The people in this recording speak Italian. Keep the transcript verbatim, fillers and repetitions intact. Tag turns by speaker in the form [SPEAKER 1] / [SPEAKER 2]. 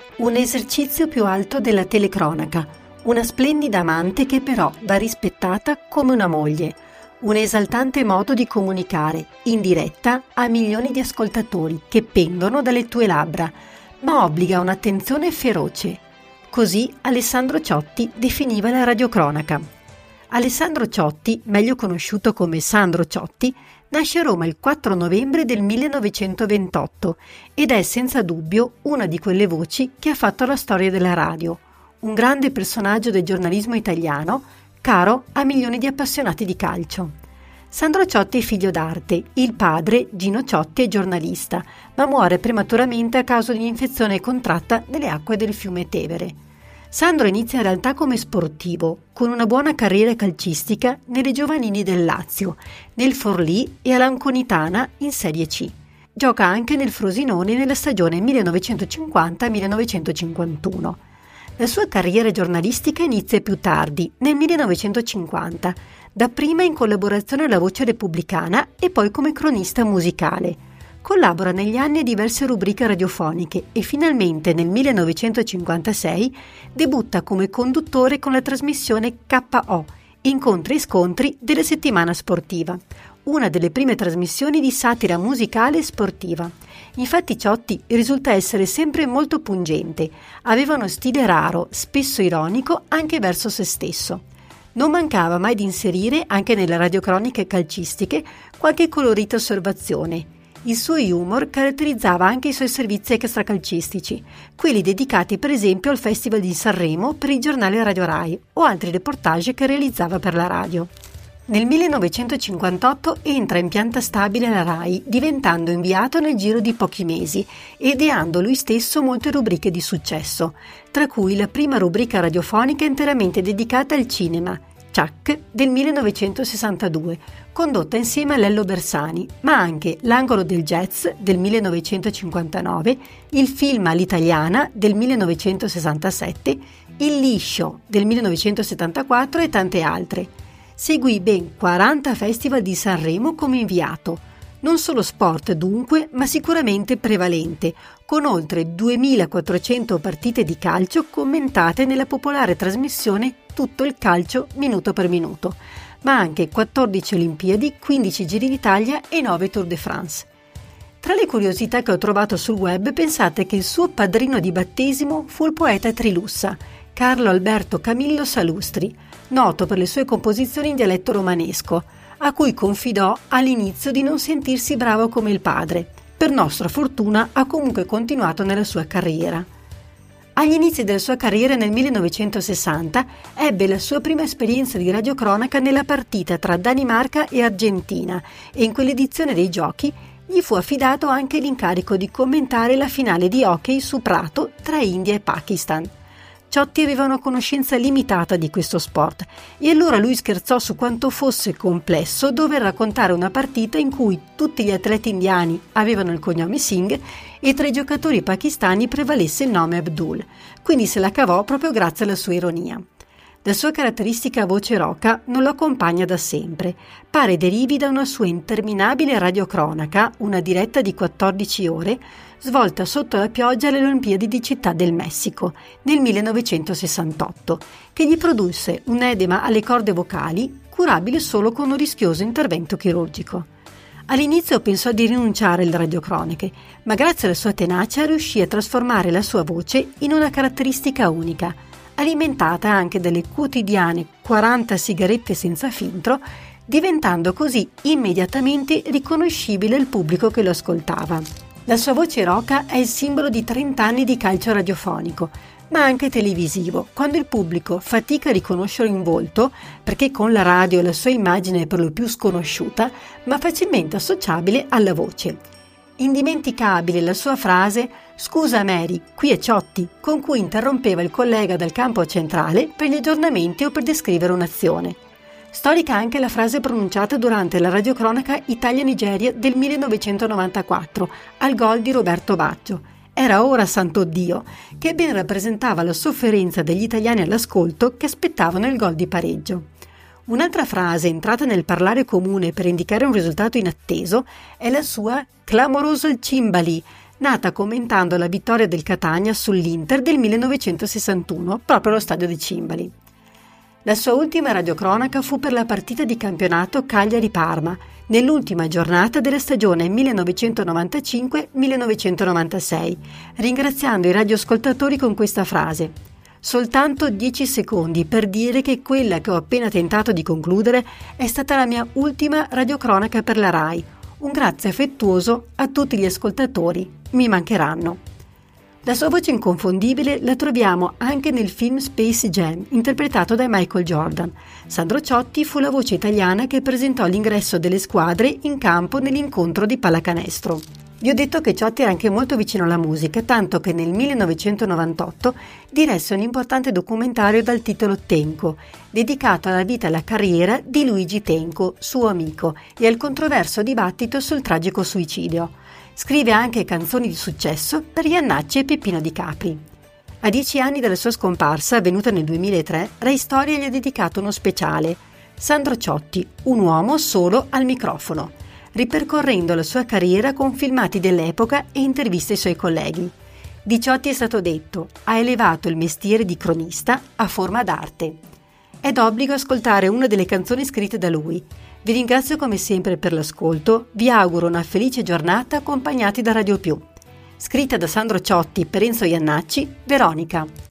[SPEAKER 1] Un esercizio più alto della telecronaca, una splendida amante che però va rispettata come una moglie, un esaltante modo di comunicare, in diretta, a milioni di ascoltatori che pendono dalle tue labbra, ma obbliga un'attenzione feroce. Così Alessandro Ciotti definiva la radiocronaca. Alessandro Ciotti, meglio conosciuto come Sandro Ciotti, nasce a Roma il quattro novembre del millenovecentoventotto ed è senza dubbio una di quelle voci che ha fatto la storia della radio, un grande personaggio del giornalismo italiano, caro a milioni di appassionati di calcio. Sandro Ciotti è figlio d'arte, il padre, Gino Ciotti, è giornalista, ma muore prematuramente a causa di un'infezione contratta nelle acque del fiume Tevere. Sandro inizia in realtà come sportivo, con una buona carriera calcistica nelle giovanili del Lazio, nel Forlì e all'Anconitana in Serie C. Gioca anche nel Frosinone nella stagione millenovecentocinquanta millenovecentocinquantuno. La sua carriera giornalistica inizia più tardi, nel millenovecentocinquanta, dapprima in collaborazione alla Voce Repubblicana e poi come cronista musicale. Collabora negli anni a diverse rubriche radiofoniche e finalmente nel millenovecentocinquantasei debutta come conduttore con la trasmissione K O, Incontri e Scontri della settimana sportiva, una delle prime trasmissioni di satira musicale e sportiva. Infatti Ciotti risulta essere sempre molto pungente, aveva uno stile raro, spesso ironico anche verso se stesso. Non mancava mai di inserire, anche nelle radiocroniche calcistiche, qualche colorita osservazione. Il suo humor caratterizzava anche i suoi servizi extracalcistici, quelli dedicati per esempio al Festival di Sanremo per il giornale Radio Rai o altri reportage che realizzava per la radio. Nel millenovecentocinquantotto entra in pianta stabile alla Rai, diventando inviato nel giro di pochi mesi e ideando lui stesso molte rubriche di successo, tra cui la prima rubrica radiofonica interamente dedicata al cinema, Ciak, del millenovecentosessantadue, condotta insieme a Lello Bersani, ma anche L'angolo del jazz del millenovecentocinquantanove, il film all'italiana del millenovecentosessantasette, Il liscio del millenovecentosettantaquattro e tante altre. Seguì ben quaranta festival di Sanremo come inviato, non solo sport dunque, ma sicuramente prevalente, con oltre duemilaquattrocento partite di calcio commentate nella popolare trasmissione Tutto il calcio minuto per minuto, ma anche quattordici Olimpiadi, quindici Giri d'Italia e nove Tour de France. Tra le curiosità che ho trovato sul web, pensate che il suo padrino di battesimo fu il poeta Trilussa, Carlo Alberto Camillo Salustri, noto per le sue composizioni in dialetto romanesco, a cui confidò all'inizio di non sentirsi bravo come il padre. Per nostra fortuna ha comunque continuato nella sua carriera. Agli inizi della sua carriera nel millenovecentosessanta ebbe la sua prima esperienza di radiocronaca nella partita tra Danimarca e Argentina e in quell'edizione dei giochi gli fu affidato anche l'incarico di commentare la finale di hockey su prato tra India e Pakistan. Ciotti aveva una conoscenza limitata di questo sport e allora lui scherzò su quanto fosse complesso dover raccontare una partita in cui tutti gli atleti indiani avevano il cognome Singh e tra i giocatori pakistani prevalesse il nome Abdul, quindi se la cavò proprio grazie alla sua ironia. La sua caratteristica voce roca non lo accompagna da sempre, pare derivi da una sua interminabile radiocronaca, una diretta di quattordici ore, svolta sotto la pioggia alle Olimpiadi di Città del Messico nel millenovecentosessantotto, che gli produsse un edema alle corde vocali curabile solo con un rischioso intervento chirurgico. All'inizio pensò di rinunciare alle radiocroniche, ma grazie alla sua tenacia riuscì a trasformare la sua voce in una caratteristica unica, alimentata anche dalle quotidiane quaranta sigarette senza filtro, diventando così immediatamente riconoscibile al pubblico che lo ascoltava. La sua voce roca è il simbolo di trenta anni di calcio radiofonico, ma anche televisivo, quando il pubblico fatica a riconoscerlo in volto, perché con la radio la sua immagine è per lo più sconosciuta, ma facilmente associabile alla voce. Indimenticabile la sua frase «Scusa Mary, qui è Ciotti», con cui interrompeva il collega dal campo centrale per gli aggiornamenti o per descrivere un'azione. Storica anche la frase pronunciata durante la radiocronaca Italia-Nigeria del millenovecentonovantaquattro, al gol di Roberto Baggio. Era ora santo Dio, che ben rappresentava la sofferenza degli italiani all'ascolto che aspettavano il gol di pareggio. Un'altra frase entrata nel parlare comune per indicare un risultato inatteso è la sua «clamoroso il cimbali», nata commentando la vittoria del Catania sull'Inter del millenovecentosessantuno, proprio allo stadio di Cimbali. La sua ultima radiocronaca fu per la partita di campionato Cagliari-Parma, nell'ultima giornata della stagione millenovecentonovantacinque millenovecentonovantasei, ringraziando i radioascoltatori con questa frase: «Soltanto dieci secondi per dire che quella che ho appena tentato di concludere è stata la mia ultima radiocronaca per la RAI. Un grazie affettuoso a tutti gli ascoltatori, mi mancheranno». La sua voce inconfondibile la troviamo anche nel film Space Jam, interpretato da Michael Jordan. Sandro Ciotti fu la voce italiana che presentò l'ingresso delle squadre in campo nell'incontro di pallacanestro. Vi ho detto che Ciotti era anche molto vicino alla musica, tanto che nel millenovecentonovantotto diresse un importante documentario dal titolo Tenco, dedicato alla vita e alla carriera di Luigi Tenco, suo amico, e al controverso dibattito sul tragico suicidio. Scrive anche canzoni di successo per Iannacci e Peppino Di Capri. A dieci anni dalla sua scomparsa, avvenuta nel duemilatré, Rai Storia gli ha dedicato uno speciale, Sandro Ciotti, un uomo solo al microfono, ripercorrendo la sua carriera con filmati dell'epoca e interviste ai suoi colleghi. Di Ciotti è stato detto: ha elevato il mestiere di cronista a forma d'arte. È d'obbligo ascoltare una delle canzoni scritte da lui. Vi ringrazio come sempre per l'ascolto, vi auguro una felice giornata accompagnati da Radio Più. Scritta da Sandro Ciotti per Enzo Iannacci, Veronica.